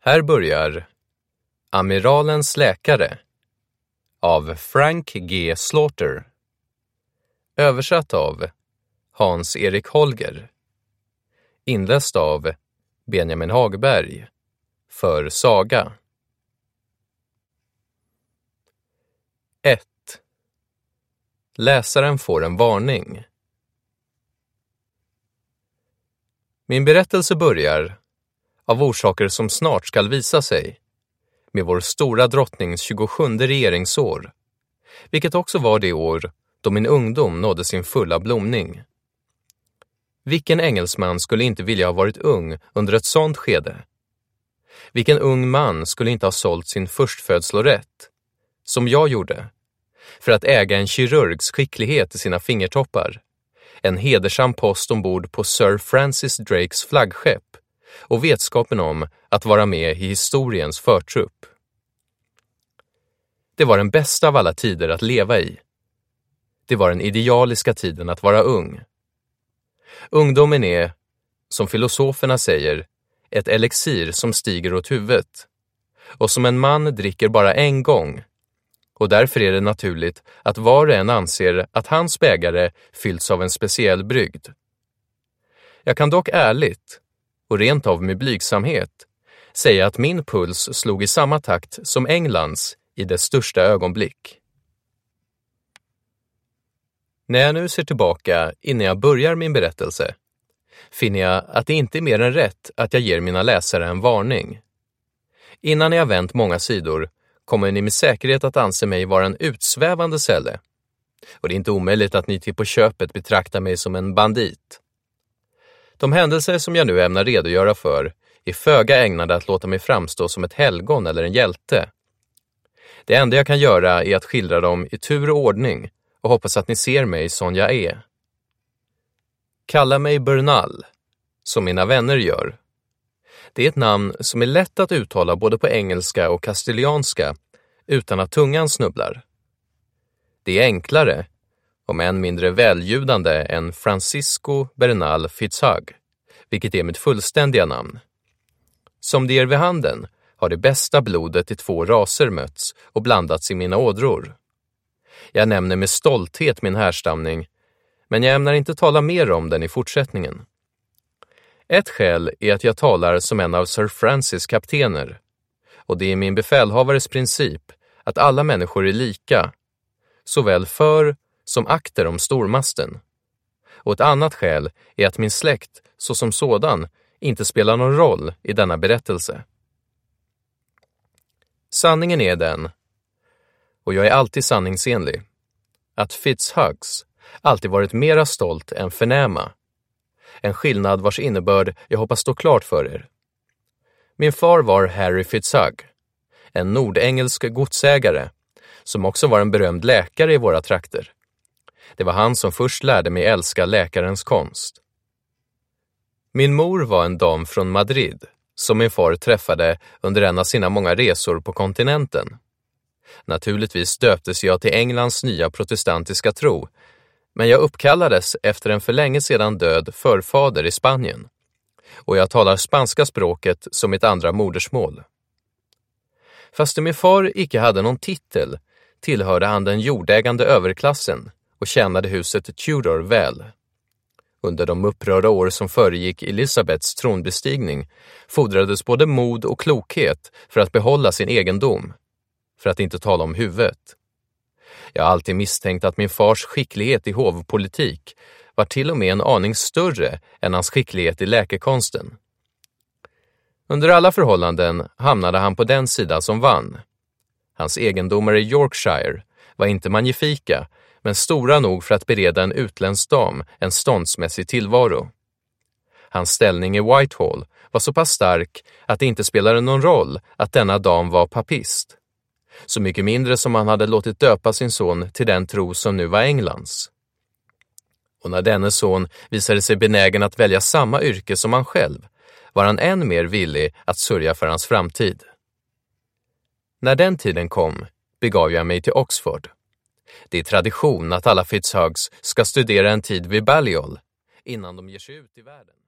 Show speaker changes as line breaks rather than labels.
Här börjar Amiralens läkare av Frank G. Slaughter. Översatt av Hans-Erik Holger. Inläst av Benjamin Hagberg för Saga. 1. Läsaren får en varning. Min berättelse börjar, av orsaker som snart skall visa sig, med vår stora drottnings 27:e regeringsår, vilket också var det år då min ungdom nådde sin fulla blomning. Vilken engelsman skulle inte vilja ha varit ung under ett sådant skede? Vilken ung man skulle inte ha sålt sin förstfödslorätt, som jag gjorde, för att äga en kirurgs skicklighet i sina fingertoppar, en hedersam post ombord på Sir Francis Drakes flaggskepp och vetskapen om att vara med i historiens förtrupp. Det var den bästa av alla tider att leva i. Det var den idealiska tiden att vara ung. Ungdomen är, som filosoferna säger, ett elixir som stiger åt huvudet, och som en man dricker bara en gång, och därför är det naturligt att var och en anser att hans bägare fyllts av en speciell brygd. Jag kan dock ärligt, och rent av med blygsamhet, säga att min puls slog i samma takt som Englands i dess största ögonblick. När jag nu ser tillbaka innan jag börjar min berättelse, finner jag att det inte är mer än rätt att jag ger mina läsare en varning. Innan jag vänt många sidor kommer ni med säkerhet att anse mig vara en utsvävande sälle, och det är inte omöjligt att ni till på köpet betraktar mig som en bandit. De händelser som jag nu ämnar redogöra för är föga ägnade att låta mig framstå som ett helgon eller en hjälte. Det enda jag kan göra är att skildra dem i tur och ordning och hoppas att ni ser mig som jag är. Kalla mig Bernal, som mina vänner gör. Det är ett namn som är lätt att uttala både på engelska och kastilianska utan att tungan snubblar. Det är enklare, om än mindre väljudande, än Francisco Bernal FitzHugh, vilket är mitt fullständiga namn. Som det ger vid handen har det bästa blodet i 2 raser mötts och blandats i mina ådror. Jag nämner med stolthet min härstamning, men jag ämnar inte tala mer om den i fortsättningen. Ett skäl är att jag talar som en av Sir Francis kaptener, och det är min befälhavares princip att alla människor är lika, såväl för som akter om stormasten. Och ett annat skäl är att min släkt, såsom sådan, inte spelar någon roll i denna berättelse. Sanningen är den, och jag är alltid sanningsenlig, att FitzHughs alltid varit mera stolt än förnäma. En skillnad vars innebörd jag hoppas stå klart för er. Min far var Harry FitzHugh, en nordengelsk godsägare, som också var en berömd läkare i våra trakter. Det var han som först lärde mig älska läkarens konst. Min mor var en dam från Madrid, som min far träffade under en av sina många resor på kontinenten. Naturligtvis döptes jag till Englands nya protestantiska tro, men jag uppkallades efter en för länge sedan död förfader i Spanien, och jag talar spanska språket som mitt andra modersmål. Fast min far icke hade någon titel, tillhörde han den jordägande överklassen och tjänade huset Tudor väl. Under de upprörda år som föregick Elisabeths tronbestigning fordrades både mod och klokhet för att behålla sin egendom, för att inte tala om huvudet. Jag har alltid misstänkt att min fars skicklighet i hovpolitik var till och med en aning större än hans skicklighet i läkekonsten. Under alla förhållanden hamnade han på den sida som vann. Hans egendomar i Yorkshire var inte magnifika, men stora nog för att bereda en utländsk dam en ståndsmässig tillvaro. Hans ställning i Whitehall var så pass stark att det inte spelade någon roll att denna dam var papist. Så mycket mindre som han hade låtit döpa sin son till den tro som nu var Englands. Och när denne son visade sig benägen att välja samma yrke som han själv, var han än mer villig att sörja för hans framtid. När den tiden kom begav jag mig till Oxford. Det är tradition att alla FitzHughs ska studera en tid vid Balliol innan de ger sig ut i världen.